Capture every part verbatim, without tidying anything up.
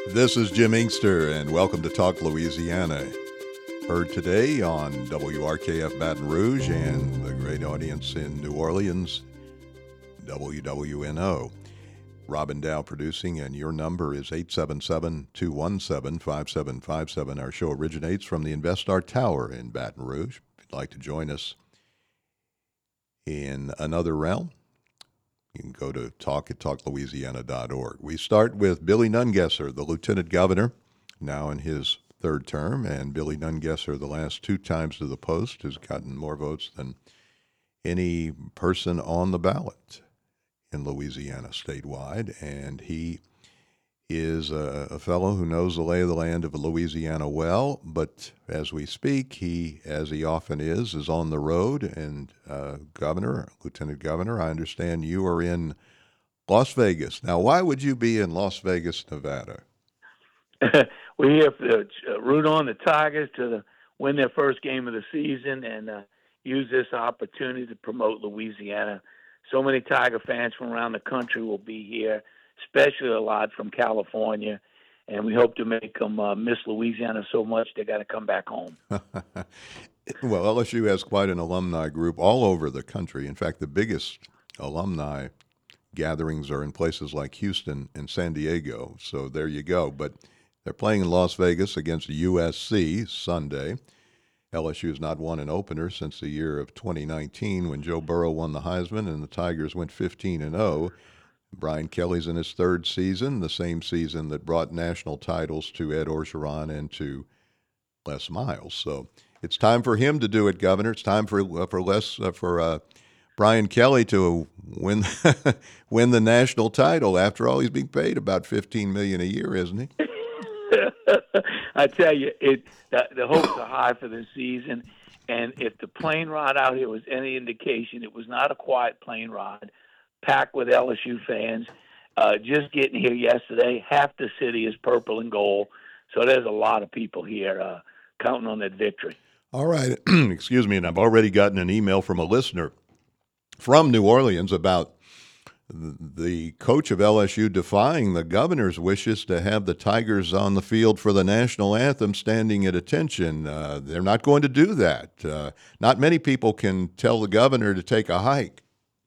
This is Jim Inkster, and welcome to Talk Louisiana. Heard today on W R K F Baton Rouge and the great audience in New Orleans, W W N O. Robin Dow producing, and your number is eight seven seven, two one seven, five seven five seven. Our show originates from the InvestStar Tower in Baton Rouge. If you'd like to join us in another realm, you can go to talk at talk louisiana dot org. We start with Billy Nungesser, the Lieutenant Governor, now in his third term, and Billy Nungesser, the last two times to the post, has gotten more votes than any person on the ballot in Louisiana statewide, and he is a, a fellow who knows the lay of the land of Louisiana well, but as we speak, he, as he often is, is on the road. And uh, Governor, Lieutenant Governor, I understand you are in Las Vegas. Now, why would you be in Las Vegas, Nevada? We're here to uh, root on the Tigers to the, win their first game of the season and uh, use this opportunity to promote Louisiana. So many Tiger fans from around the country will be here, especially a lot from California, and we hope to make them uh, miss Louisiana so much they got to come back home. Well, L S U has quite an alumni group all over the country. In fact, the biggest alumni gatherings are in places like Houston and San Diego, so there you go. But they're playing in Las Vegas against U S C Sunday. L S U has not won an opener since the year of twenty nineteen when Joe Burrow won the Heisman and the Tigers went fifteen and oh. Brian Kelly's in his third season, the same season that brought national titles to Ed Orgeron and to Les Miles. So it's time for him to do it, Governor. It's time for uh, for Les uh, for uh, Brian Kelly to win win the national title. After all, he's being paid about fifteen million dollars a year, isn't he? I tell you, it the, the hopes are high for this season, and if the plane ride out here was any indication, it was not a quiet plane ride. Packed with L S U fans. Uh, just getting here yesterday, half the city is purple and gold, so there's a lot of people here uh, counting on that victory. All right, excuse me, and I've already gotten an email from a listener from New Orleans about the coach of L S U defying the governor's wishes to have the Tigers on the field for the national anthem standing at attention. Uh, they're not going to do that. Uh, not many people can tell the governor to take a hike.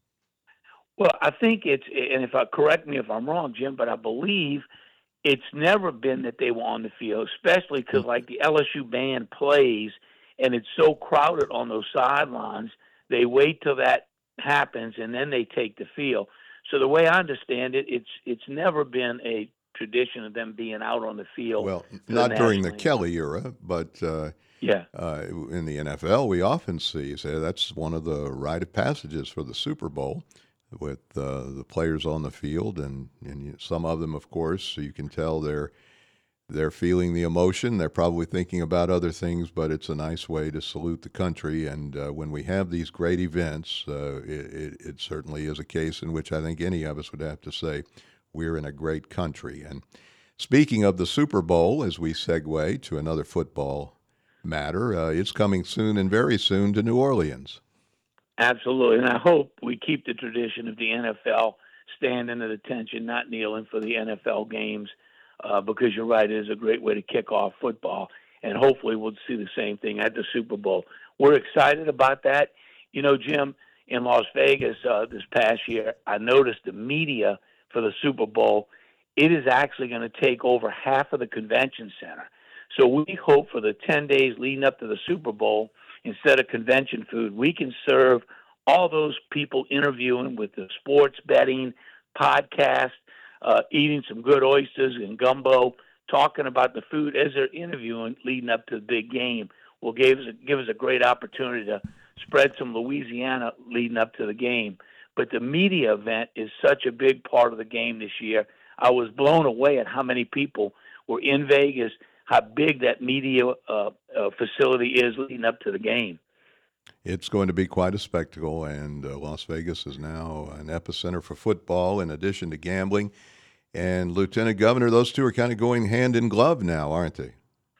Well, I think it's, and if I correct me if I'm wrong, Jim, but I believe it's never been that they were on the field, especially because like the L S U band plays and it's so crowded on those sidelines, they wait till that happens and then they take the field. So the way I understand it, it's it's never been a tradition of them being out on the field. Well, not during the Kelly era, but uh, yeah, uh, in the N F L, we often see so that's one of the rite of passages for the Super Bowl, with uh, the players on the field, and, and some of them, of course, so you can tell they're they're feeling the emotion. They're probably thinking about other things, but it's a nice way to salute the country. And uh, when we have these great events, uh, it, it, it certainly is a case in which I think any of us would have to say we're in a great country. And speaking of the Super Bowl, as we segue to another football matter, uh, it's coming soon and very soon to New Orleans. Absolutely, and I hope we keep the tradition of the N F L standing at attention, not kneeling for the N F L games, uh, because you're right, it is a great way to kick off football, and hopefully we'll see the same thing at the Super Bowl. We're excited about that. You know, Jim, in Las Vegas uh, this past year, I noticed the media for the Super Bowl, it is actually going to take over half of the convention center. So we hope for the ten days leading up to the Super Bowl, instead of convention food, we can serve all those people interviewing with the sports betting, podcast, uh, eating some good oysters and gumbo, talking about the food as they're interviewing leading up to the big game. Will give us a, give us a great opportunity to spread some Louisiana leading up to the game. But the media event is such a big part of the game this year. I was blown away at how many people were in Vegas, how big that media uh, uh, facility is leading up to the game. It's going to be quite a spectacle, and uh, Las Vegas is now an epicenter for football in addition to gambling. And Lieutenant Governor, those two are kind of going hand in glove now, aren't they?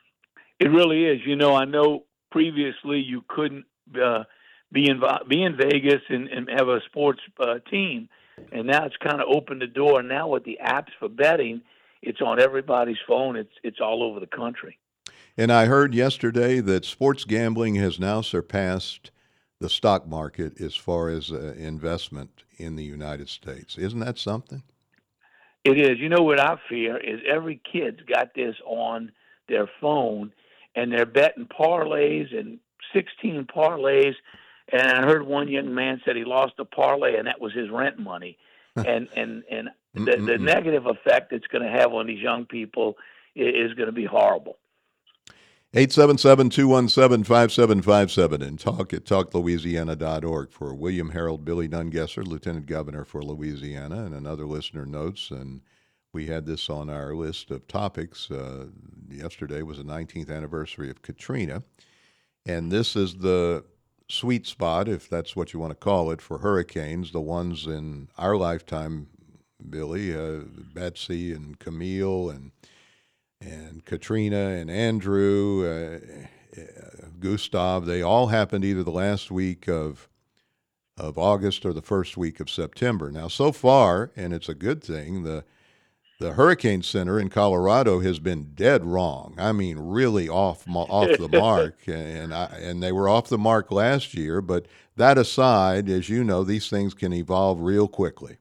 It really is. You know, I know previously you couldn't uh, be in be in Vegas and, and have a sports uh, team, and now it's kind of opened the door. Now with the apps for betting, It's on everybody's phone. It's it's all over the country. And I heard yesterday that sports gambling has now surpassed the stock market as far as uh, investment in the United States. Isn't that something? It is. You know what I fear is every kid's got this on their phone, and they're betting parlays and sixteen parlays. And I heard one young man said he lost a parlay, and that was his rent money. And and and the the Mm-mm-mm. negative effect it's going to have on these young people i- is going to be horrible. eight seven seven, two one seven, five seven five seven and talk at talk louisiana dot org for William Harold Billy Nungesser, Lieutenant Governor for Louisiana, and another listener notes. And we had this on our list of topics. Uh, yesterday was the nineteenth anniversary of Katrina, and this is the sweet spot, if that's what you want to call it, for hurricanes, the ones in our lifetime, Billy, uh, Betsy and Camille and and Katrina and Andrew, uh, uh, Gustav. They all happened either the last week of of August or the first week of September. Now, so far, and it's a good thing, the the Hurricane Center in Colorado has been dead wrong. I mean, really off off the mark, and I, and they were off the mark last year. But that aside, as you know, these things can evolve real quickly.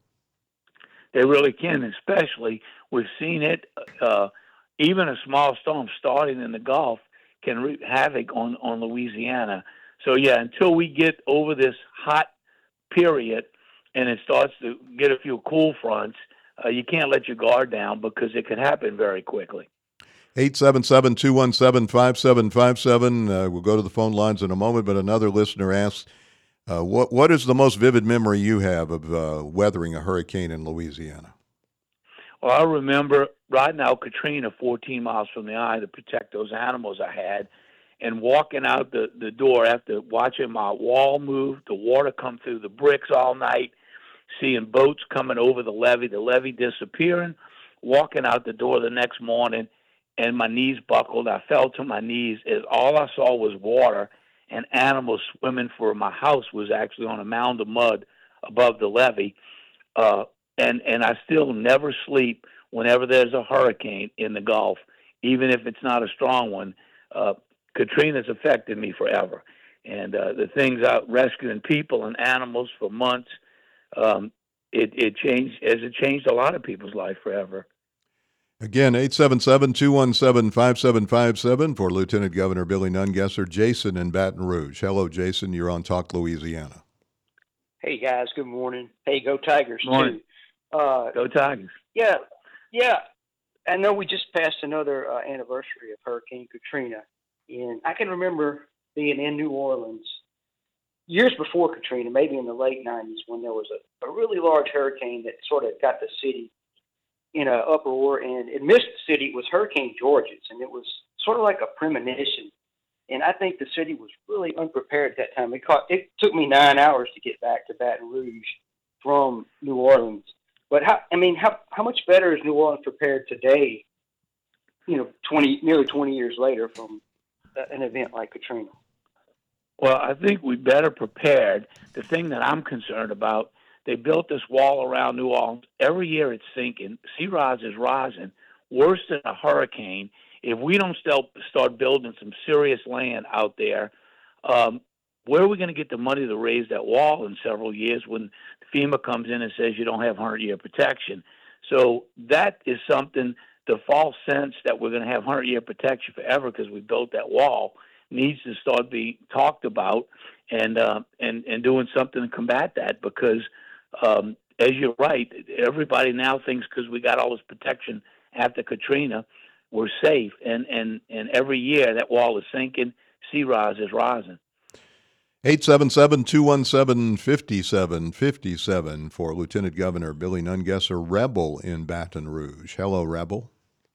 They really can, especially we've seen it. Uh, even a small storm starting in the Gulf can wreak havoc on, on Louisiana. So, yeah, until we get over this hot period and it starts to get a few cool fronts, uh, you can't let your guard down because it could happen very quickly. eight seven seven, two one seven, five seven five seven. Uh, we'll go to the phone lines in a moment, but another listener asks, uh, what, what is the most vivid memory you have of uh, weathering a hurricane in Louisiana? Well, I remember riding out Katrina fourteen miles from the eye to protect those animals I had and walking out the, the door after watching my wall move, the water come through the bricks all night, seeing boats coming over the levee, the levee disappearing, walking out the door the next morning, and my knees buckled. I fell to my knees as all I saw was water and animals swimming for my house was actually on a mound of mud above the levee. Uh, and and I still never sleep whenever there's a hurricane in the Gulf, even if it's not a strong one. Uh, Katrina's affected me forever, and uh, the things out rescuing people and animals for months, um, it it changed as it changed a lot of people's life forever. Again, eight seven seven, two one seven, five seven five seven for Lieutenant Governor Billy Nungesser. Jason in Baton Rouge. Hello, Jason. You're on Talk Louisiana. Hey guys, good morning. Hey, go Tigers Morning. too. Uh, Go Tigers. yeah, yeah. I know we just passed another uh, anniversary of Hurricane Katrina, and I can remember being in New Orleans years before Katrina, maybe in the late nineties, when there was a, a really large hurricane that sort of got the city in an uproar, and it missed the city. It was Hurricane Georges, and it was sort of like a premonition. And I think the city was really unprepared at that time. It, caught, it took me nine hours to get back to Baton Rouge from New Orleans. But how, I mean, how how much better is New Orleans prepared today? You know, twenty nearly twenty years later from an event like Katrina. Well, I think we better prepared. The thing that I'm concerned about, they built this wall around New Orleans. Every year it's sinking. Sea rise is rising, worse than a hurricane. If we don't still start building some serious land out there, um, where are we going to get the money to raise that wall in several years when FEMA comes in and says you don't have hundred-year protection? So that is something, the false sense that we're going to have hundred-year protection forever because we built that wall needs to start being talked about and uh, and and doing something to combat that because, um, as you're right, everybody now thinks because we got all this protection after Katrina, we're safe, and, and, and every year that wall is sinking, sea rise is rising. eight seven seven, two one seven, five seven five seven for Lieutenant Governor Billy Nungesser, Rebel in Baton Rouge. Hello, Rebel.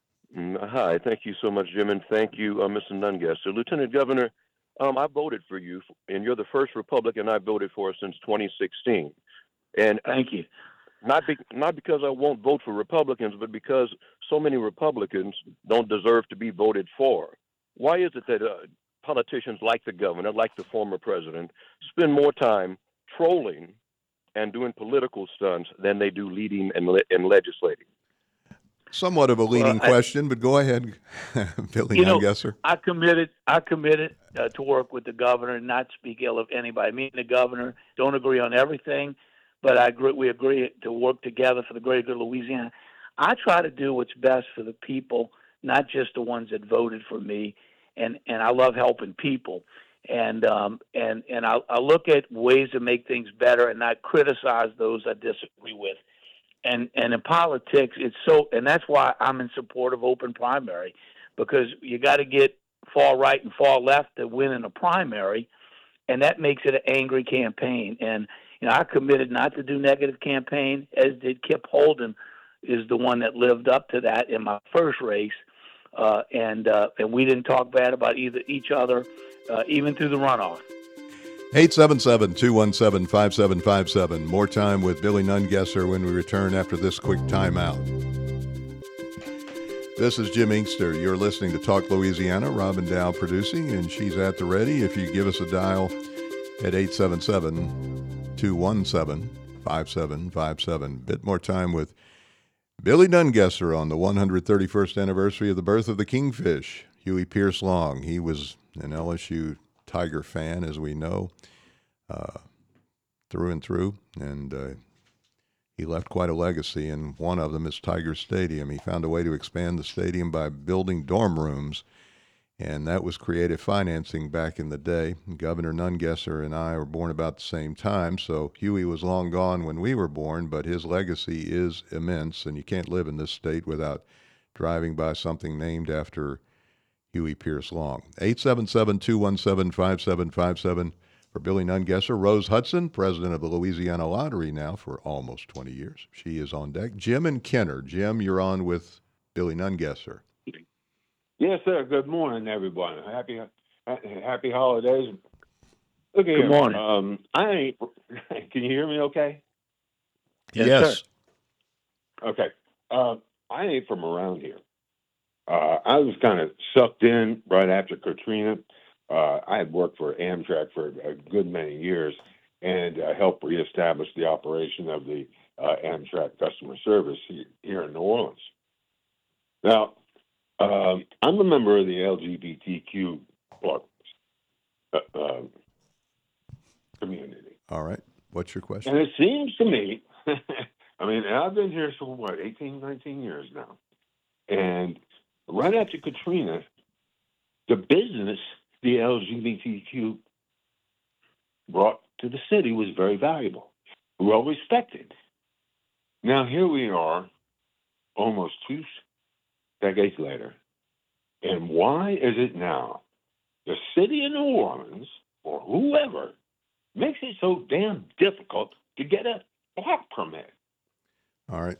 Mm, Hi, thank you so much, Jim, and thank you, uh, Mister Nungesser. Lieutenant Governor, um, I voted for you, and you're the first Republican I voted for since twenty sixteen. And Thank you. not be, not because I won't vote for Republicans, but because so many Republicans don't deserve to be voted for. Why is it that uh, politicians like the governor, like the former president, spend more time trolling and doing political stunts than they do leading and, le- and legislating? Somewhat of a leading Well, I, question, but go ahead, Billy you know, Nungesser. I committed. I committed uh, to work with the governor and not speak ill of anybody. Me and the governor don't agree on everything, but I agree. We agree to work together for the greater good of Louisiana. I try to do what's best for the people, not just the ones that voted for me. And and I love helping people. And um, and and I, I look at ways to make things better and not criticize those I disagree with. And and in politics, it's so, and that's why I'm in support of open primary, because you got to get far right and far left to win in a primary, and that makes it an angry campaign. And you know, I committed not to do negative campaign, as did Kip Holden, is the one that lived up to that in my first race, uh, and uh, and we didn't talk bad about either each other, uh, even through the runoff. eight seven seven, two one seven, five seven five seven. More time with Billy Nungesser when we return after this quick timeout. This is Jim Inkster. You're listening to Talk Louisiana. Robin Dow producing, and she's at the ready. If you give us a dial at eight seven seven, two one seven, five seven five seven. Bit more time with Billy Nungesser on the one hundred thirty-first anniversary of the birth of the Kingfish, Huey Pierce Long. He was an L S U Tiger fan, as we know, uh, through and through, and uh, he left quite a legacy, and one of them is Tiger Stadium. He found a way to expand the stadium by building dorm rooms, and that was creative financing back in the day. Governor Nungesser and I were born about the same time, so Huey was long gone when we were born, but his legacy is immense, and you can't live in this state without driving by something named after Huey Pierce Long. eight seven seven, two one seven, five seven five seven for Billy Nungesser. Rose Hudson, president of the Louisiana Lottery now for almost twenty years. She is on deck. Jim and Kenner. Jim, you're on with Billy Nungesser. Yes, sir. Good morning, everyone. Happy happy holidays. Look Good here. morning. Um, I ain't. Can you hear me? Okay. Yes, yes. sir. Okay. Uh, I ain't from around here. Uh, I was kind of sucked in right after Katrina. Uh, I had worked for Amtrak for a good many years and uh, helped reestablish the operation of the uh, Amtrak customer service he- here in New Orleans. Now, um, I'm a member of the L G B T Q plus, uh, uh, community. All right. What's your question? And it seems to me, I mean, I've been here for what, eighteen, nineteen years now. And right after Katrina, the business the L G B T Q brought to the city was very valuable, well respected. Now here we are, almost two decades later, and why is it now the city of New Orleans or whoever makes it so damn difficult to get a block permit? All right.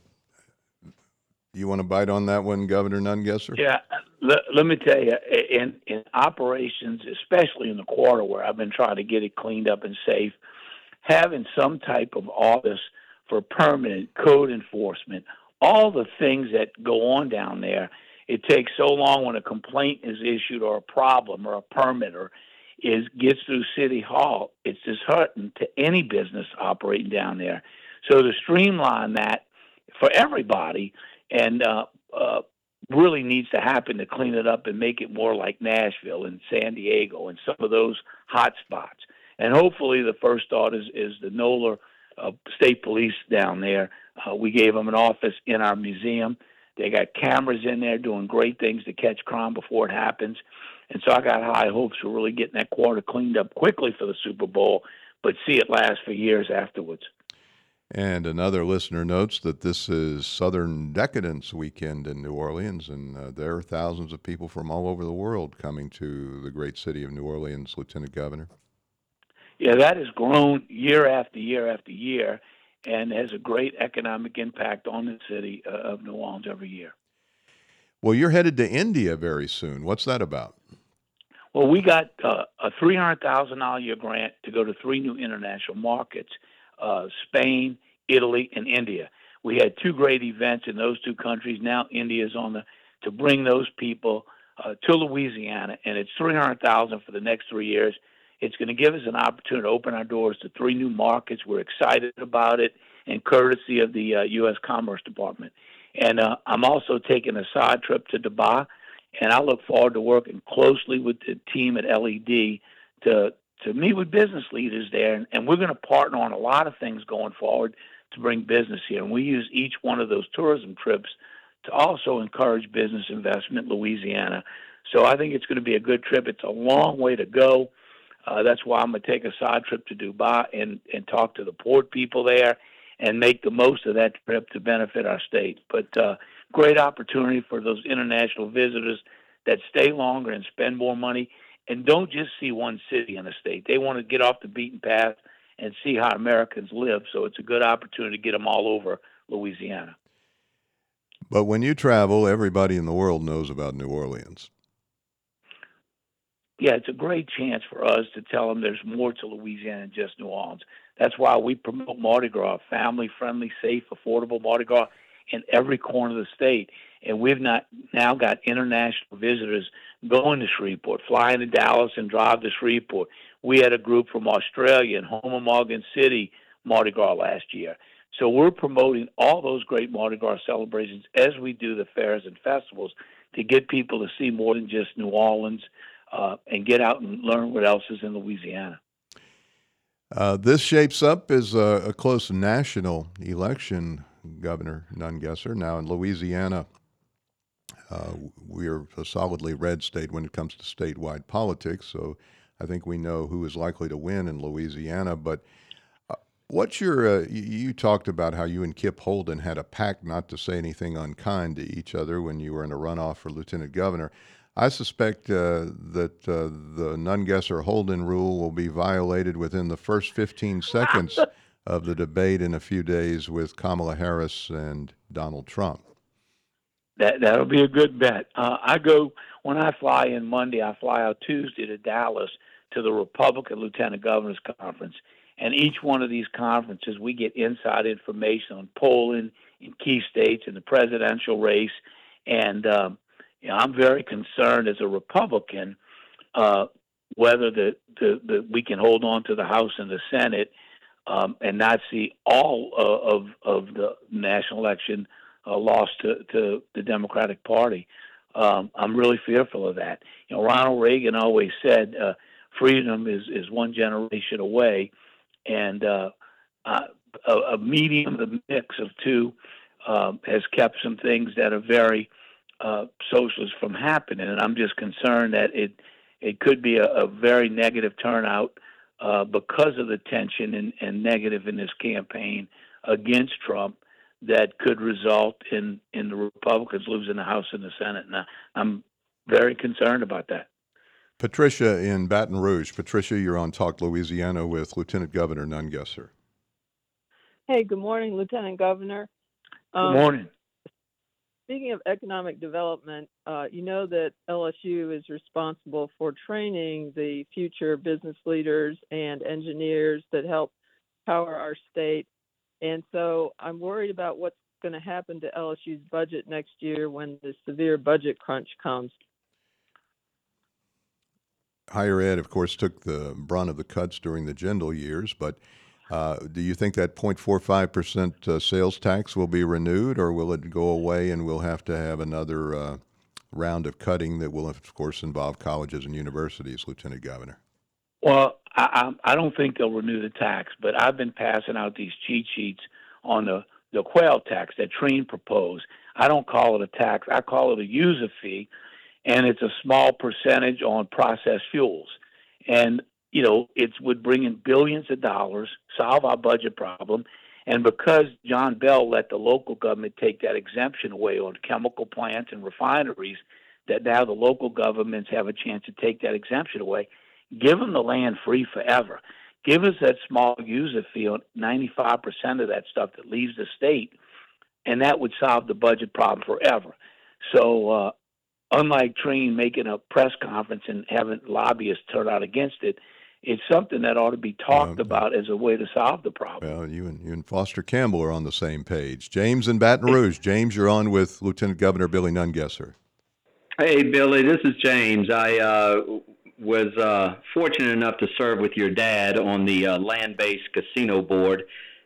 You want to bite on that one, Governor Nungesser? Yeah, let, let me tell you, in in operations, especially in the quarter where I've been trying to get it cleaned up and safe, having some type of office for permanent code enforcement, all the things that go on down there, it takes so long when a complaint is issued or a problem or a permit or is gets through City Hall. It's disheartening to any business operating down there. So to streamline that for everybody, and uh, uh, really needs to happen to clean it up and make it more like Nashville and San Diego and some of those hot spots. And hopefully the first thought is, is the NOLA uh, State Police down there. Uh, we gave them an office in our museum. They got cameras in there doing great things to catch crime before it happens. And so I got high hopes for really getting that quarter cleaned up quickly for the Super Bowl, but see it last for years afterwards. And another listener notes that this is Southern Decadence Weekend in New Orleans, and uh, there are thousands of people from all over the world coming to the great city of New Orleans, Lieutenant Governor. Yeah, that has grown year after year after year and has a great economic impact on the city uh, of New Orleans every year. Well, you're headed to India very soon. What's that about? Well, we got uh, a three hundred thousand dollars a year grant to go to three new international markets, uh, Spain, Italy, and India. We had two great events in those two countries. Now India is on the to bring those people uh, to Louisiana, and it's three hundred thousand dollars for the next three years. It's going to give us an opportunity to open our doors to three new markets. We're excited about it, and courtesy of the uh, U S Commerce Department. And uh, I'm also taking a side trip to Dubai, and I look forward to working closely with the team at L E D to to meet with business leaders there, and, and we're going to partner on a lot of things going forward to bring business here. And we use each one of those tourism trips to also encourage business investment in Louisiana. So I think it's going to be a good trip. It's a long way to go. Uh, that's why I'm going to take a side trip to Dubai and, and talk to the port people there and make the most of that trip to benefit our state. But uh, great opportunity for those international visitors that stay longer and spend more money and don't just see one city in a state. They want to get off the beaten path and see how Americans live. So it's a good opportunity to get them all over Louisiana. But when you travel, everybody in the world knows about New Orleans. Yeah, it's a great chance for us to tell them there's more to Louisiana than just New Orleans. That's why we promote Mardi Gras, family-friendly, safe, affordable Mardi Gras in every corner of the state. And we've not now got international visitors going to Shreveport, flying to Dallas and drive to Shreveport. We had a group from Australia and Houma Morgan City Mardi Gras last year. So we're promoting all those great Mardi Gras celebrations as we do the fairs and festivals to get people to see more than just New Orleans uh, and get out and learn what else is in Louisiana. Uh, this shapes up as a, a close national election, Governor Nungesser. Now in Louisiana, uh, we're a solidly red state when it comes to statewide politics, so I think we know who is likely to win in Louisiana. But uh, what's your, uh, you, you talked about how you and Kip Holden had a pact not to say anything unkind to each other when you were in a runoff for lieutenant governor. I suspect uh, that uh, the Nungesser-Holden rule will be violated within the first fifteen seconds of the debate in a few days with Kamala Harris and Donald Trump. That, that'll be a good bet. Uh, I go, when I fly in Monday, I fly out Tuesday to Dallas to the Republican Lieutenant Governor's Conference. And each one of these conferences, we get inside information on polling in key states in the presidential race. And um, you know, I'm very concerned as a Republican uh, whether the, the, the we can hold on to the House and the Senate um, and not see all uh, of of the national election uh, lost to, to the Democratic Party. Um, I'm really fearful of that. You know, Ronald Reagan always said uh, freedom is, is one generation away, and uh, uh, a, a medium, a mix of two, uh, has kept some things that are very uh, socialist from happening. And I'm just concerned that it it could be a, a very negative turnout uh, because of the tension and, and negative in this campaign against Trump that could result in, in the Republicans losing the House and the Senate. And I'm very concerned about that. Patricia in Baton Rouge. Patricia, you're on Talk Louisiana with Lieutenant Governor Nungesser. Hey, good morning, Lieutenant Governor. Good Um, morning. Speaking of economic development, uh, you know that L S U is responsible for training the future business leaders and engineers that help power our state. And so I'm worried about what's going to happen to L S U's budget next year when the severe budget crunch comes. Higher ed, of course, took the brunt of the cuts during the Jindal years, but uh, do you think that zero point four five percent uh, sales tax will be renewed, or will it go away and we'll have to have another uh, round of cutting that will, of course, involve colleges and universities, Lieutenant Governor? Well, I, I I don't think they'll renew the tax, but I've been passing out these cheat sheets on the, the quail tax that Treen proposed. I don't call it a tax. I call it a user fee, and it's a small percentage on processed fuels. And, you know, it would bring in billions of dollars, solve our budget problem. And because John Bell let the local government take that exemption away on chemical plants and refineries, that now the local governments have a chance to take that exemption away. Give them the land free forever. Give us that small user fee on ninety-five percent of that stuff that leaves the state, and that would solve the budget problem forever. So uh, unlike Treen making a press conference and having lobbyists turn out against it, it's something that ought to be talked Um, about as a way to solve the problem. Well, you and, you and Foster Campbell are on the same page. James in Baton Rouge. James, you're on with Lieutenant Governor Billy Nungesser. Hey, Billy, this is James. I uh, was uh, fortunate enough to serve with your dad on the uh, land-based casino board.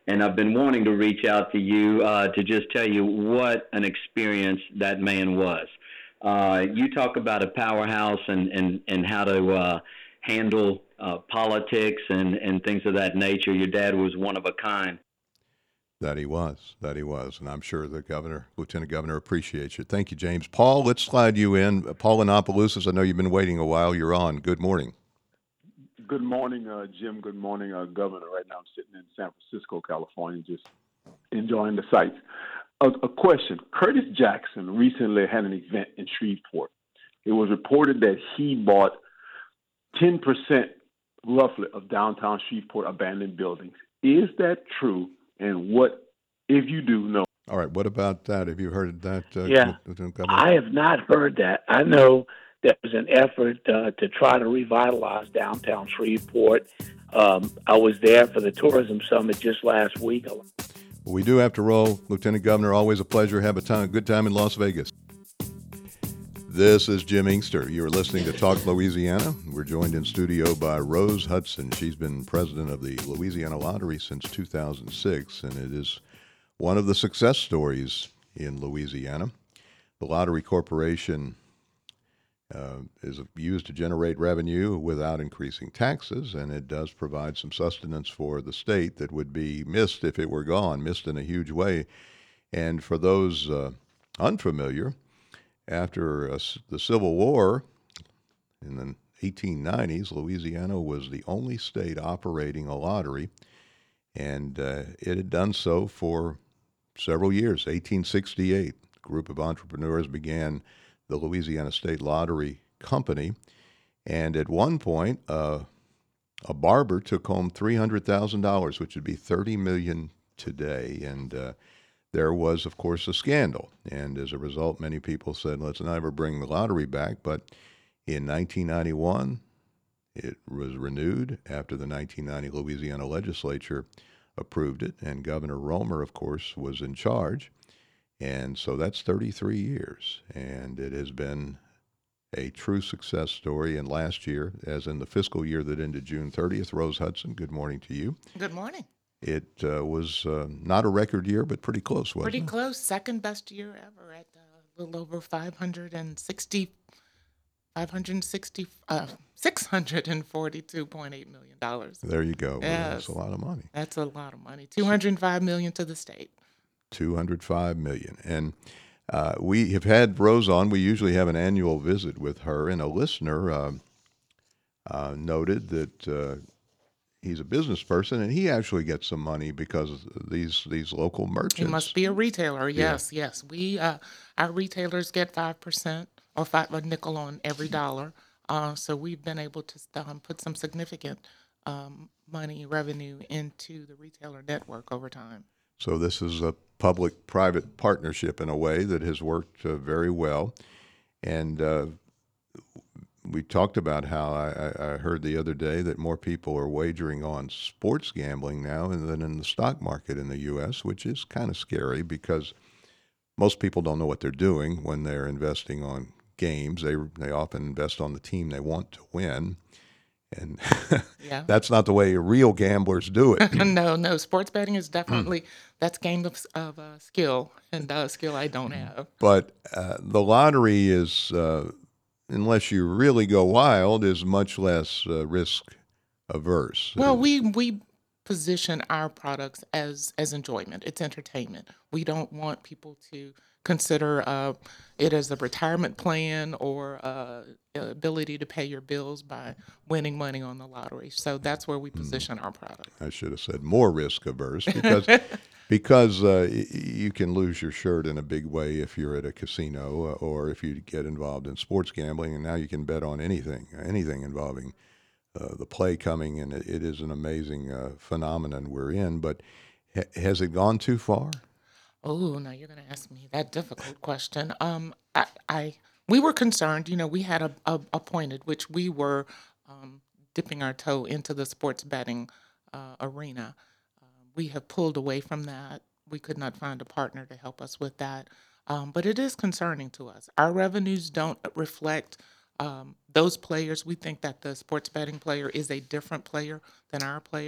and I've been wanting to reach out to you uh, to just tell you what an experience that man was. Uh, you talk about a powerhouse and, and, and how to uh, handle uh, politics and, and things of that nature. Your dad was one of a kind. That he was, that he was. And I'm sure the governor, Lieutenant Governor, appreciates you. Thank you, James. Paul, let's slide you in. Uh, Paul in Opelousas, I know you've been waiting a while. You're on. Good morning. Good morning, uh, Jim. Good morning, uh, Governor. Right now I'm sitting in San Francisco, California, just enjoying the sights. A, a question. Curtis Jackson recently had an event in Shreveport. It was reported that he bought ten percent roughly of downtown Shreveport abandoned buildings. Is that true? And what, if you do know? All right. What about that? Have you heard that, uh, Yeah. Lieutenant Governor? I have not heard that. I know there was an effort uh, to try to revitalize downtown Shreveport. Um, I was there for the tourism summit just last week. Well, we do have to roll. Lieutenant Governor, always a pleasure. Have a time, good time in Las Vegas. This is Jim Inkster. You're listening to Talk Louisiana. We're joined in studio by Rose Hudson. She's been president of the Louisiana Lottery since two thousand six, and it is one of the success stories in Louisiana. The Lottery Corporation uh, is used to generate revenue without increasing taxes, and it does provide some sustenance for the state that would be missed if it were gone, missed in a huge way. And for those uh, unfamiliar, after uh, the Civil War in the eighteen nineties, Louisiana was the only state operating a lottery, and uh, it had done so for several years. eighteen sixty-eight, a group of entrepreneurs began the Louisiana State Lottery Company, and at one point, uh, a barber took home three hundred thousand dollars, which would be thirty million dollars today, and uh, there was, of course, a scandal, and as a result, many people said, let's never bring the lottery back. But in nineteen ninety-one, it was renewed after the nineteen ninety Louisiana legislature approved it, and Governor Romer, of course, was in charge. And so that's thirty-three years, and it has been a true success story. And last year, as in the fiscal year that ended June thirtieth, Rose Hudson, good morning to you. Good morning. It uh, was uh, not a record year, but pretty close, wasn't Pretty it? close. Second best year ever at a little over five hundred sixty, five hundred sixty, uh, six hundred forty-two point eight million dollars. There you go. Well, Yes. that's a lot of money. That's a lot of money. two hundred five million dollars to the state. two hundred five million dollars. And uh, we have had Rose on. We usually have an annual visit with her, and a listener uh, uh, noted that uh, he's a business person, and he actually gets some money because of these these local merchants. He must be a retailer. Yes, yes. We uh, our retailers get five percent or five a nickel on every dollar. Uh, so we've been able to um, put some significant um, money revenue into the retailer network over time. So this is a public-private partnership in a way that has worked uh, very well. And uh, we talked about how I, I heard the other day that more people are wagering on sports gambling now than in the stock market in the U S, which is kind of scary because most people don't know what they're doing when they're investing on games. They they often invest on the team they want to win. And Yeah. that's not the way real gamblers do it. No, no. Sports betting is definitely that's game of of uh, skill and uh, skill I don't have. But uh, the lottery is, uh, unless you really go wild, is much less uh, risk averse. Well, we we position our products as as enjoyment. It's entertainment. We don't want people to consider uh, it as a retirement plan or uh, ability to pay your bills by winning money on the lottery. So that's where we position our product. I should have said more risk averse because because uh, y- you can lose your shirt in a big way if you're at a casino uh, or if you get involved in sports gambling, and now you can bet on anything, anything involving uh, the play coming, and it, it is an amazing uh, phenomenon we're in. But ha- has it gone too far? Oh, now you're going to ask me that difficult question. Um, I, I we were concerned. You know, we had a, a appointed, which we were um, dipping our toe into the sports betting uh, arena. Uh, we have pulled away from that. We could not find a partner to help us with that. Um, but it is concerning to us. Our revenues don't reflect um, those players. We think that the sports betting player is a different player than our player.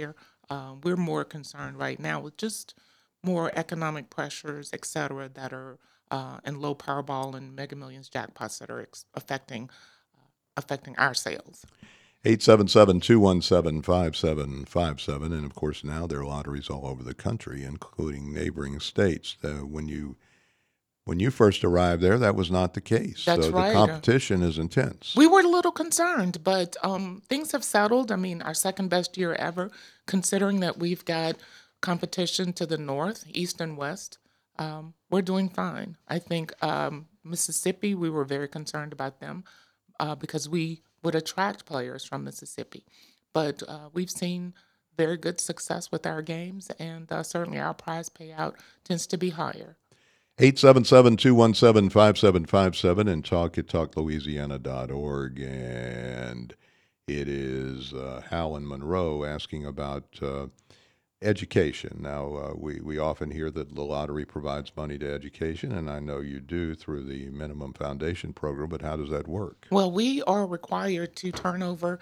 Uh, we're more concerned right now with just more economic pressures, et cetera, that are uh, and low Powerball and Mega Millions jackpots that are ex- affecting affecting our sales. eight seven seven, two one seven, five seven five seven. And of course, now there are lotteries all over the country, including neighboring states. Uh, when you when you first arrived there, that was not the case. That's So the right. competition is intense. We were a little concerned, but um, things have settled. I mean, our second best year ever, considering that we've got competition to the north, east, and west. Um, we're doing fine. I think um, Mississippi, we were very concerned about them uh, because we would attract players from Mississippi. But uh, we've seen very good success with our games, and uh, certainly our prize payout tends to be higher. eight seven seven, two one seven, five seven five seven and talk at talk louisiana dot org. And it is uh, Hal and Monroe asking about uh, education. Now, uh, we, we often hear that the lottery provides money to education, and I know you do through the Minimum Foundation program, but how does that work? Well, we are required to turn over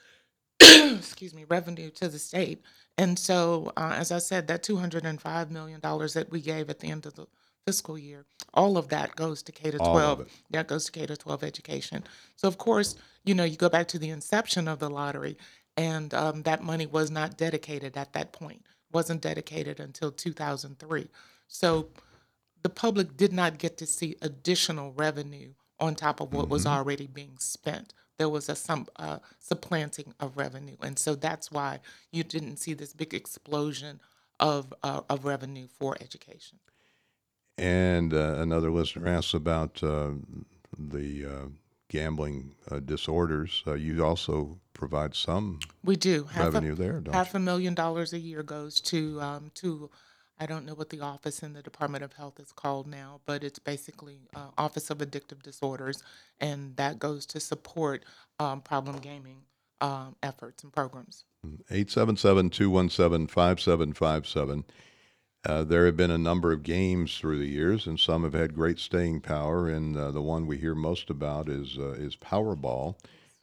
excuse me, revenue to the state. And so, uh, as I said, that two hundred five million dollars that we gave at the end of the fiscal year, all of that goes to K to All of twelve. it. That goes to K to twelve education. So, of course, you know, you go back to the inception of the lottery, and um, that money was not dedicated at that point, wasn't dedicated until two thousand three. So, the public did not get to see additional revenue on top of what was Mhm. already being spent. There was a some uh, supplanting of revenue, and so that's why you didn't see this big explosion of uh, of revenue for education. And uh, another listener asks about uh, the uh, gambling uh, disorders. Uh, you also provide some We do half revenue a, there, don't half you? a million dollars a year goes to um, to I don't know what the office in the Department of Health is called now, but it's basically uh, Office of Addictive Disorders, and that goes to support um, problem gaming um, efforts and programs. eight seven seven, two one seven, five seven five seven. Uh, there have been a number of games through the years, and some have had great staying power. And uh, the one we hear most about is uh, is Powerball.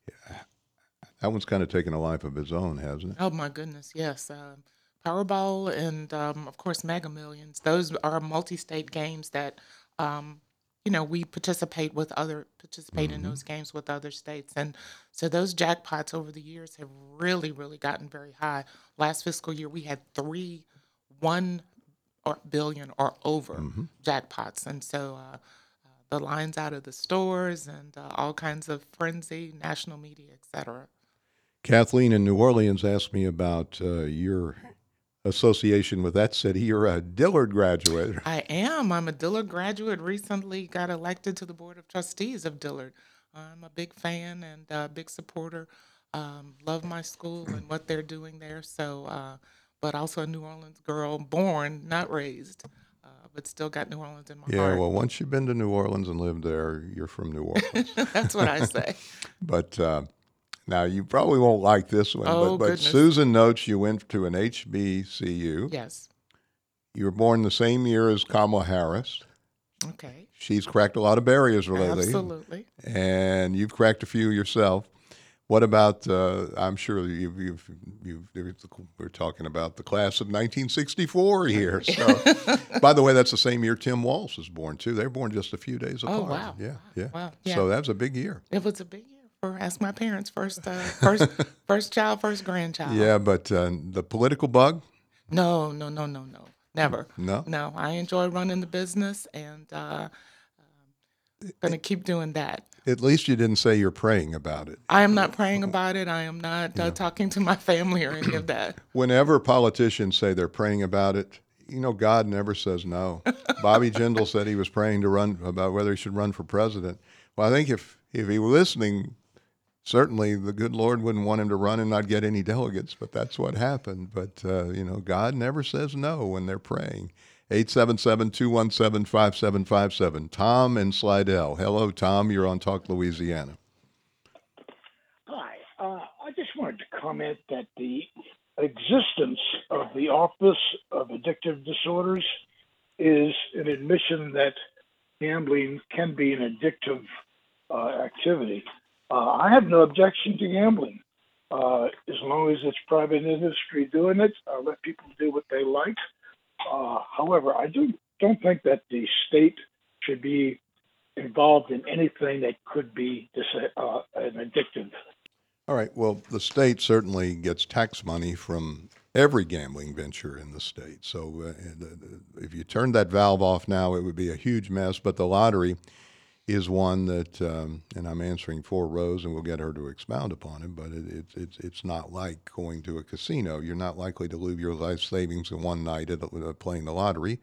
That one's kind of taken a life of its own, hasn't it? Oh my goodness, yes. Uh, Powerball and um, of course Mega Millions. Those are multi-state games that um, you know we participate with other participate in Mhm. those games with other states, and so those jackpots over the years have really, really gotten very high. Last fiscal year we had three one or billion or over Mhm. jackpots, and so uh, uh, the lines out of the stores and uh, all kinds of frenzy, national media, et cetera. Kathleen in New Orleans asked me about uh, your association with that city. You're a Dillard graduate. I am. I'm a Dillard graduate. Recently got elected to the Board of Trustees of Dillard. I'm a big fan and a big supporter. Um, love my school and what they're doing there. So, uh, but also a New Orleans girl, born, not raised, uh, but still got New Orleans in my Yeah, heart. well, once you've been to New Orleans and lived there, you're from New Orleans. That's what I say. But uh, now you probably won't like this one. Oh, but, but goodness. Susan notes you went to an H B C U. Yes. You were born the same year as Kamala Harris. Okay. She's cracked a lot of barriers lately. Absolutely. And you've cracked a few yourself. What about, uh, I'm sure you've, you've, you've, we're talking about the class of nineteen sixty-four here. So, by the way, that's the same year Tim Walsh was born, too. They were born just a few days apart. Oh, wow. Yeah, yeah. Wow. Yeah. So that was a big year. It was a big year for ask my parents first, uh, first, first child, first grandchild. Yeah, but uh, the political bug? No, no, no, no, no, never. No? No, I enjoy running the business, and uh, um, gonna keep doing that. At least you didn't say you're praying about it. I am not praying about it. I am not uh, talking to my family or any of that. Whenever politicians say they're praying about it, you know, God never says no. Bobby Jindal said he was praying to run about whether he should run for president. Well, I think if, if he were listening, certainly the good Lord wouldn't want him to run and not get any delegates, but that's what happened. But, uh, you know, God never says no when they're praying. eight seven seven, two one seven, five seven five seven. Tom in Slidell. Hello, Tom. You're on Talk Louisiana. Hi. Uh, I just wanted to comment that the existence of the Office of Addictive Disorders is an admission that gambling can be an addictive uh, activity. Uh, I have no objection to gambling. Uh, as long as it's private industry doing it, uh, let people do what they like. Uh, however, I do don't think that the state should be involved in anything that could be dis- uh, an addictive. All right. Well, the state certainly gets tax money from every gambling venture in the state. So uh, if you turned that valve off now, it would be a huge mess. But the lottery is one that, um, and I'm answering for Rose, and we'll get her to expound upon it. But it, it, it's it's not like going to a casino. You're not likely to lose your life savings in one night at uh, playing the lottery.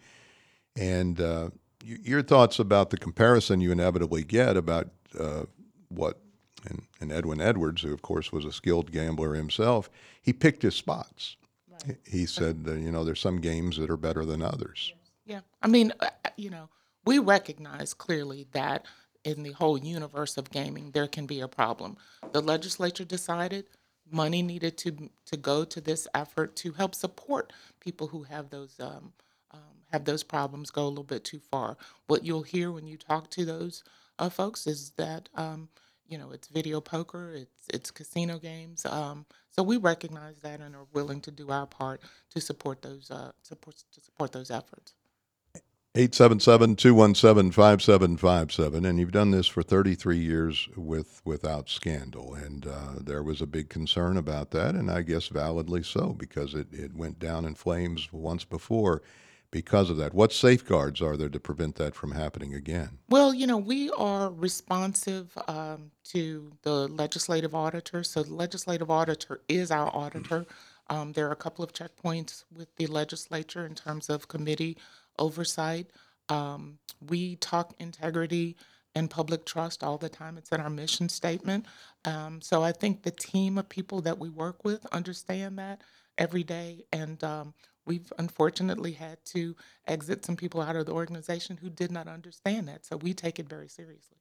And uh, y- your thoughts about the comparison you inevitably get about uh, what, and, and Edwin Edwards, who of course was a skilled gambler himself, he picked his spots. He he said, uh, you know, there's some games that are better than others. Yeah. I mean, uh, uh, you know, we recognize clearly that in the whole universe of gaming, there can be a problem. The legislature decided money needed to to go to this effort to help support people who have those um, um, have those problems go a little bit too far. What you'll hear when you talk to those uh, folks is that um, you know it's video poker, it's it's casino games. Um, so we recognize that and are willing to do our part to support those uh, support to support those efforts. eight seven seven, two one seven, five seven five seven, and you've done this for thirty-three years with without scandal, and uh, there was a big concern about that, and I guess validly so, because it, it went down in flames once before because of that. What safeguards are there to prevent that from happening again? Well, you know, we are responsive um, to the legislative auditor. So the legislative auditor is our auditor. Um, there are a couple of checkpoints with the legislature in terms of committee oversight. Um, we talk integrity and public trust all the time. It's in our mission statement. Um, so I think the team of people that we work with understand that every day. And um, we've unfortunately had to exit some people out of the organization who did not understand that. So we take it very seriously.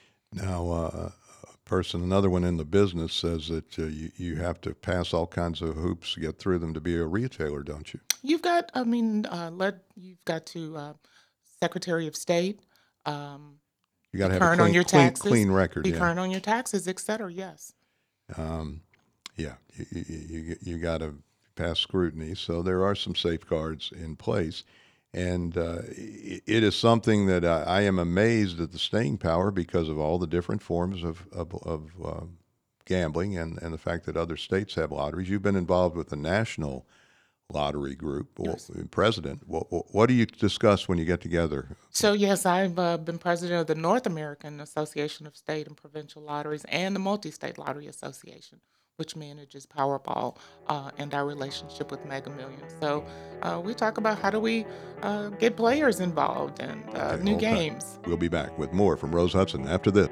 Now, uh, a person, another one in the business, says that uh, you, you have to pass all kinds of hoops to get through them to be a retailer, don't you? You've got, I mean, uh, let you've got to uh, Secretary of State. Um, You got to be have a current on clean, your clean, taxes. clean record. Be Yeah. current on your taxes, et cetera. Yes. Um, yeah, you, you, you, you got to pass scrutiny. So there are some safeguards in place. And uh, it, it is something that I, I am amazed at the staying power because of all the different forms of, of, of uh, gambling and, and the fact that other states have lotteries. You've been involved with the national lottery group, Yes. well, president. What, what do you discuss when you get together? So yes, I've uh, been president of the North American Association of State and Provincial Lotteries and the Multi-State Lottery Association, which manages Powerball uh, and our relationship with Mega Millions. So uh, we talk about how do we uh, get players involved and uh, Okay, new hold tight. games. We'll be back with more from Rose Hudson after this.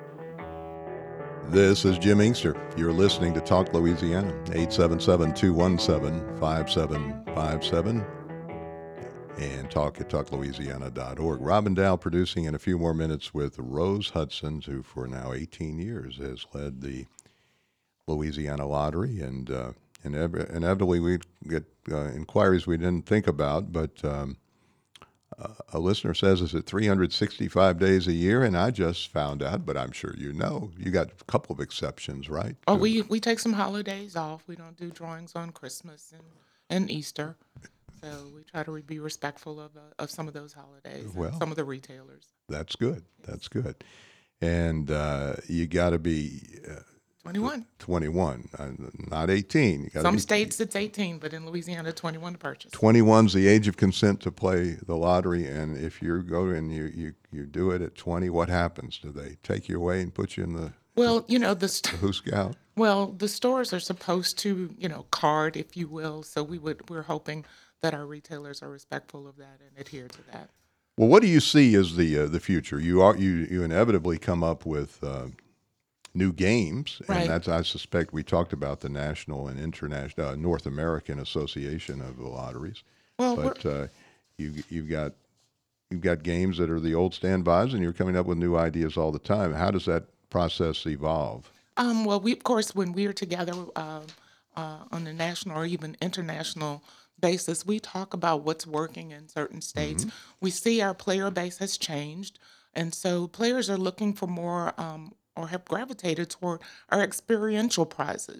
This is Jim Inkster. You're listening to Talk Louisiana, eight seven seven, two one seven, five seven five seven, and talk at talk louisiana dot org. Robin Dow producing in a few more minutes with Rose Hudson, who for now eighteen years has led the Louisiana Lottery, and uh, inev- inevitably we get uh, inquiries we didn't think about, but um, uh, a listener says, is it three hundred sixty-five days a year? And I just found out, but I'm sure you know, you got a couple of exceptions, right? Oh, to- we we take some holidays off. We don't do drawings on Christmas and, and Easter. So we try to be respectful of uh, of some of those holidays and Well. some of the retailers. That's good. That's good. And uh, you got to be uh, twenty-one. twenty-one, uh, not eighteen. You gotta Some be, states it's eighteen, but in Louisiana, twenty-one to purchase. twenty-one's the age of consent to play the lottery, and if you go and you, you, you do it at twenty, what happens? Do they take you away and put you in the, Well, you know the the st- Who Scout? well the stores are supposed to you know card, if you will. So we would we're hoping that our retailers are respectful of that and adhere to that. Well, what do you see as the uh, the future? You are you you inevitably come up with uh, new games, and Right. that's I suspect we talked about the national and international uh, North American Association of the Lotteries, Well, we're- but uh, you you've got you've got games that are the old standbys, and you're coming up with new ideas all the time. How does that process evolve? Um, well, we of course, when we're together uh, uh, on a national or even international basis, we talk about what's working in certain states. We see our player base has changed, and so players are looking for more um, or have gravitated toward our experiential prizes.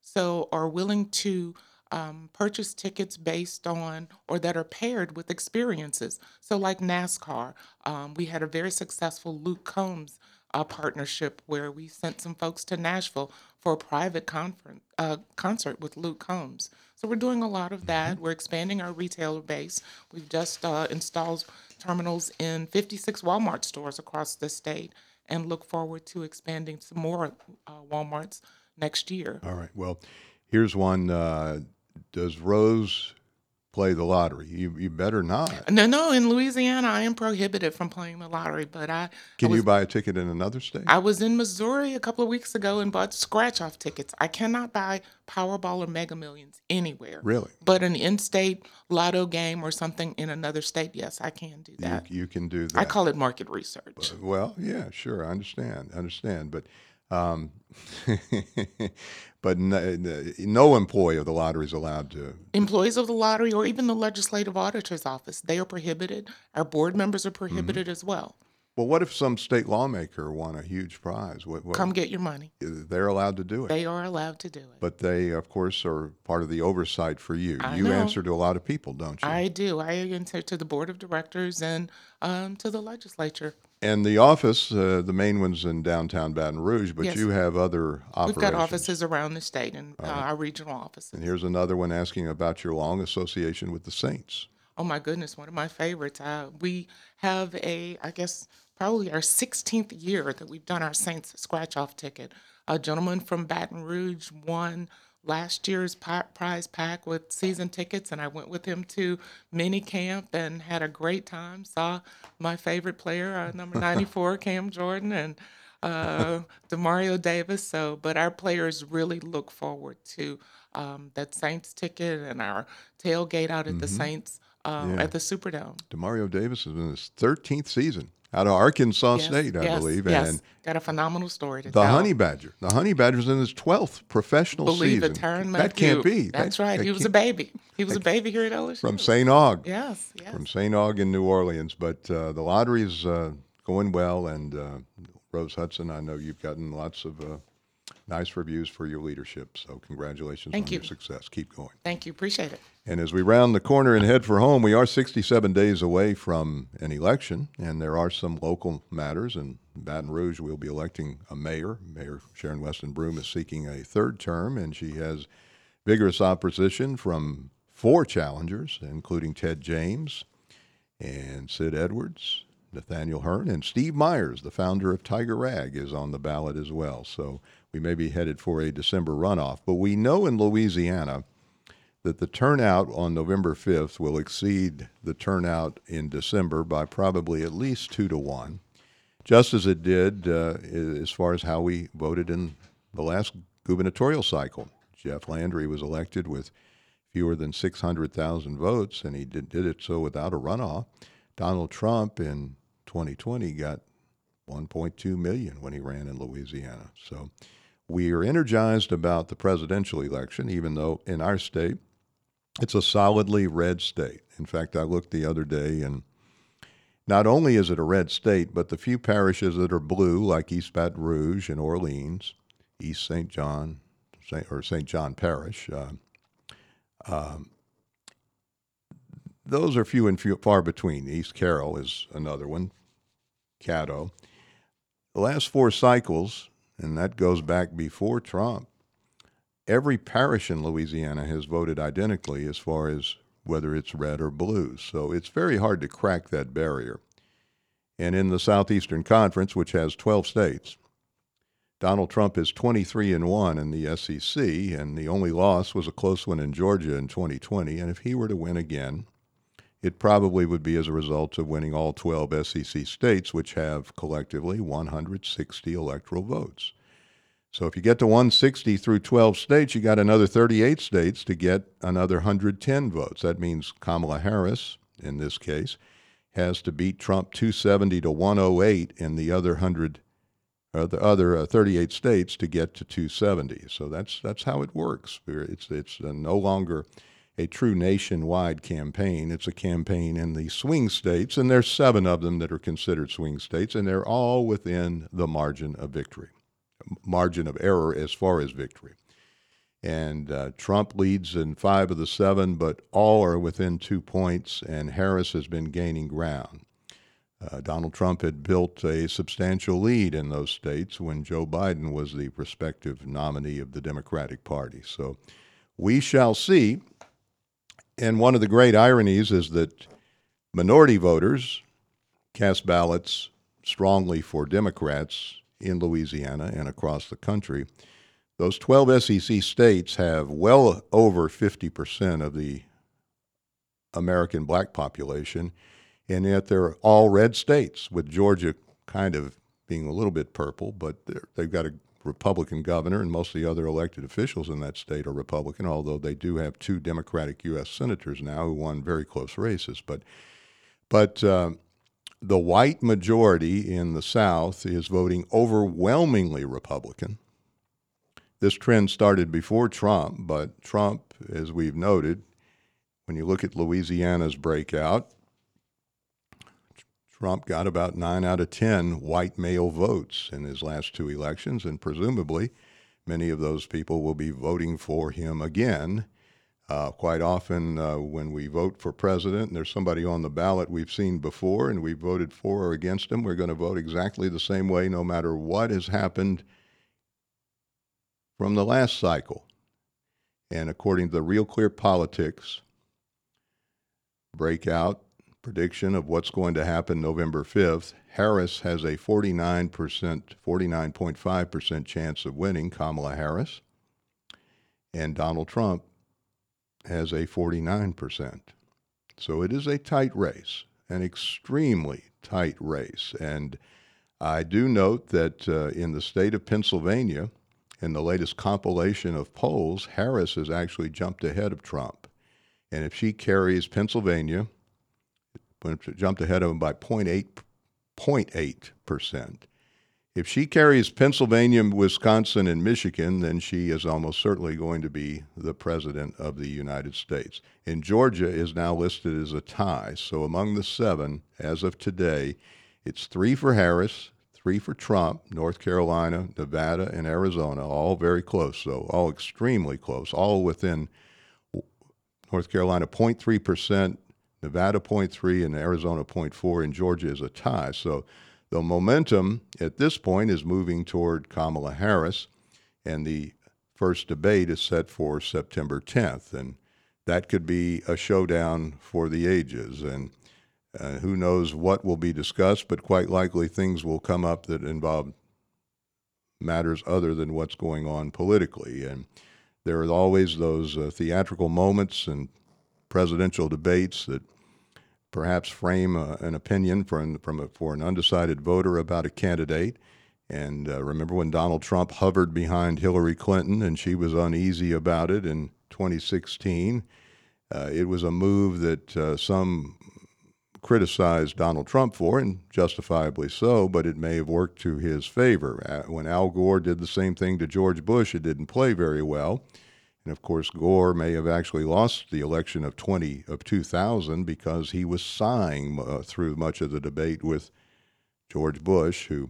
so are willing to um, purchase tickets based on or that are paired with experiences. So, like NASCAR, um, we had a very successful Luke Combs uh, partnership where we sent some folks to Nashville for a private conference, uh, concert with Luke Combs. So, we're doing a lot of that. We're expanding our retailer base. We've just uh, installed terminals in fifty-six Walmart stores across the state and look forward to expanding some more uh, Walmarts next year. All right. Well, here's one. Uh, does Rose play the lottery? You you better not. No, no, in Louisiana, I am prohibited from playing the lottery, but I, I Can was you buy a ticket in another state? I was in Missouri a couple of weeks ago and bought scratch-off tickets. I cannot buy Powerball or Mega Millions anywhere. Really? But an in-state lotto game or something in another state, yes, I can do You, that. you can do that. I call it market research. Well, yeah, sure, I understand, I understand, but um, but no, no employee of the lottery is allowed to. Employees of the lottery or even the legislative auditor's office, they are prohibited. Our board members are prohibited as well. Well, what if some state lawmaker won a huge prize? What, what, Come get your money. They're allowed to do it. They are allowed to do it. But they, of course, are part of the oversight for you. I You know. answer to a lot of people, don't you? I do. I answer to the board of directors and um, to the legislature. And the office, uh, the main one's in downtown Baton Rouge, but Yes. you have other operations. We've got offices around the state and uh, our regional offices. And here's another one asking about your long association with the Saints. Oh my goodness, one of my favorites. Uh, we have a, I guess, probably our sixteenth year that we've done our Saints scratch off ticket. A gentleman from Baton Rouge won last year's pi- prize pack with season tickets, and I went with him to mini camp and had a great time. Saw my favorite player, uh, number ninety-four, Cam Jordan, and uh, Demario Davis. So, but our players really look forward to um, that Saints ticket and our tailgate out at the Saints uh, Yeah. at the Superdome. Demario Davis is in his thirteenth season out of Arkansas Yes, State, I yes, believe. yes. And Got a phenomenal story to the tell. Honey Badger. The Honey Badger's in his twelfth professional Believe season. it, Tyrann That Mathieu. can't be. That's That- right. that He was a can't- baby. He was a baby here at L S U. From Saint Aug. Yes, yes. From Saint Aug in New Orleans. But uh, the lottery's uh, going well, and uh, Rose Hudson, I know you've gotten lots of uh, nice reviews for your leadership. So congratulations Thank on you. your success. Keep going. Thank you. Appreciate it. And as we round the corner and head for home, we are sixty-seven days away from an election, and there are some local matters. In Baton Rouge, we'll be electing a mayor. Mayor Sharon Weston Broome is seeking a third term, and she has vigorous opposition from four challengers, including Ted James and Sid Edwards, Nathaniel Hearn, and Steve Myers, the founder of Tiger Rag, is on the ballot as well. So we may be headed for a December runoff. But we know in Louisiana that the turnout on November fifth will exceed the turnout in December by probably at least two to one, just as it did uh, as far as how we voted in the last gubernatorial cycle. Jeff Landry was elected with fewer than six hundred thousand votes, and he did, did it so without a runoff. Donald Trump in twenty twenty got one point two million when he ran in Louisiana. So we are energized about the presidential election, even though in our state, it's a solidly red state. In fact, I looked the other day, and not only is it a red state, but the few parishes that are blue, like East Baton Rouge and Orleans, East Saint John, Saint, or Saint John Parish, uh, um, those are few and few, far between. East Carroll is another one, Caddo. The last four cycles, and that goes back before Trump, every parish in Louisiana has voted identically as far as whether it's red or blue. So it's very hard to crack that barrier. And in the Southeastern Conference, which has twelve states, Donald Trump is twenty-three and one in the S E C, and the only loss was a close one in Georgia in twenty twenty. And if he were to win again, it probably would be as a result of winning all twelve S E C states, which have collectively one hundred sixty electoral votes. So if you get to one hundred sixty through twelve states, you got another thirty-eight states to get another one hundred ten votes. That means Kamala Harris, in this case, has to beat Trump two seventy to one oh eight in the other one hundred, uh, the other uh, thirty-eight states to get to two seventy. So that's that's how it works. It's it's uh, no longer a true nationwide campaign. It's a campaign in the swing states, and there's seven of them that are considered swing states, and they're all within the margin of victory. Margin of error as far as victory. And uh, Trump leads in five of the seven, but all are within two points, and Harris has been gaining ground. Uh, Donald Trump had built a substantial lead in those states when Joe Biden was the prospective nominee of the Democratic Party. So we shall see. And one of the great ironies is that minority voters cast ballots strongly for Democrats in Louisiana and across the country. Those twelve S E C states have well over fifty percent of the American black population, and yet they're all red states, with Georgia kind of being a little bit purple, but they've got a Republican governor, and most of the other elected officials in that state are Republican, although they do have two Democratic U S senators now who won very close races. But, but uh, the white majority in the South is voting overwhelmingly Republican. This trend started before Trump, but Trump, as we've noted, when you look at Louisiana's breakout, Trump got about nine out of ten white male votes in his last two elections, and presumably many of those people will be voting for him again. Uh, quite often uh, when we vote for president and there's somebody on the ballot we've seen before and we voted for or against him, we're going to vote exactly the same way no matter what has happened from the last cycle. And according to the Real Clear Politics breakout prediction of what's going to happen November fifth, Harris has a forty-nine percent, forty-nine point five percent chance of winning, Kamala Harris, and Donald Trump has a forty-nine percent. So it is a tight race, an extremely tight race. And I do note that uh, in the state of Pennsylvania, in the latest compilation of polls, Harris has actually jumped ahead of Trump. And if she carries Pennsylvania, jumped ahead of him by zero point eight percent. If she carries Pennsylvania, Wisconsin, and Michigan, then she is almost certainly going to be the president of the United States. And Georgia is now listed as a tie. So among the seven, as of today, it's three for Harris, three for Trump, North Carolina, Nevada, and Arizona, all very close, so all extremely close, all within North Carolina zero point three percent, Nevada zero point three, and Arizona zero point four, and Georgia is a tie. So the momentum at this point is moving toward Kamala Harris, and the first debate is set for September tenth, and that could be a showdown for the ages. And uh, who knows what will be discussed, but quite likely things will come up that involve matters other than what's going on politically. And there are always those uh, theatrical moments and presidential debates that perhaps frame uh, an opinion for an, from a, for an undecided voter about a candidate. And uh, remember when Donald Trump hovered behind Hillary Clinton and she was uneasy about it in twenty sixteen? Uh, it was a move that uh, some criticized Donald Trump for, and justifiably so, but it may have worked to his favor. Uh, when Al Gore did the same thing to George Bush, it didn't play very well. And of course, Gore may have actually lost the election of twenty of two thousand because he was sighing uh, through much of the debate with George Bush, who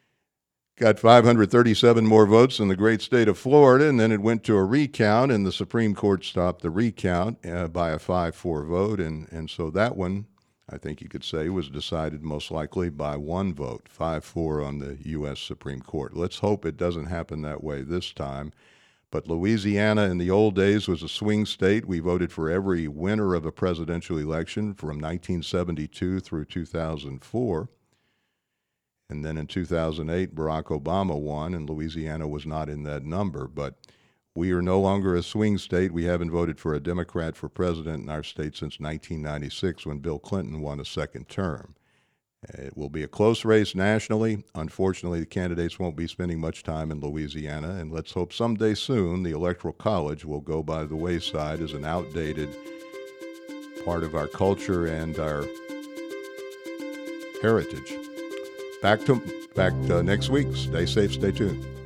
got five hundred thirty-seven more votes in the great state of Florida, and then it went to a recount, and the Supreme Court stopped the recount uh, by a five four vote, and, and so that one, I think you could say, was decided most likely by one vote, five four on the U S Supreme Court. Let's hope it doesn't happen that way this time. But Louisiana in the old days was a swing state. We voted for every winner of a presidential election from nineteen seventy-two through two thousand four. And then in two thousand eight, Barack Obama won, and Louisiana was not in that number. But we are no longer a swing state. We haven't voted for a Democrat for president in our state since nineteen ninety-six, when Bill Clinton won a second term. It will be a close race nationally. Unfortunately, the candidates won't be spending much time in Louisiana, and let's hope someday soon the Electoral College will go by the wayside as an outdated part of our culture and our heritage. Back to back uh, next week. Stay safe, stay tuned.